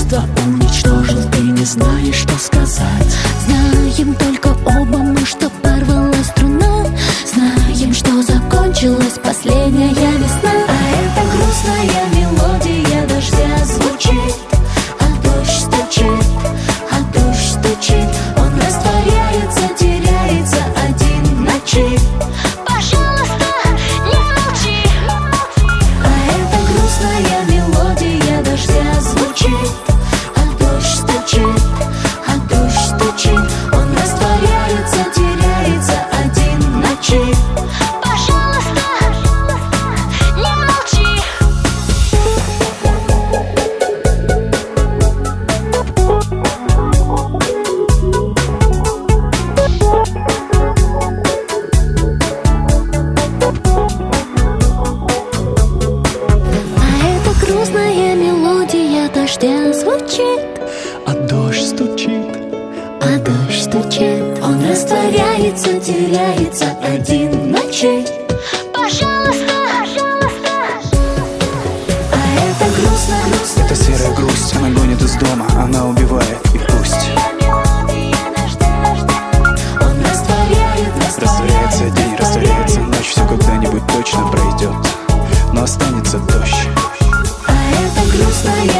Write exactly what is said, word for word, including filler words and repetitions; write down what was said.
чувства уничтожил, ты не знаешь, что сказать. Знаем только оба мы, что порвалась струна. Знаем, что закончилась последняя весна. А эта грустная мелодия дождя звучит, а дождь стучит, а дождь стучит. Он растворяется, теряется один в ночи. Пожалуйста, не молчи. А эта грустная мелодия дождя звучит, а дождь стучит, а дождь стучит. Он растворяется, теряется один в ночи. Пожалуйста, не молчи. А эта грустная мелодия дождя звучит, А дождь стучит, а дождь стучит. он растворяется, теряется один в ночи. Пожалуйста, пожалуйста. А это грустно, грустно. Это серая грусть, она гонит из дома, она убивает, и пусть Он растворяет, растворяется день, растворяется ночь, все когда-нибудь точно пройдет, но останется дождь. А это грустная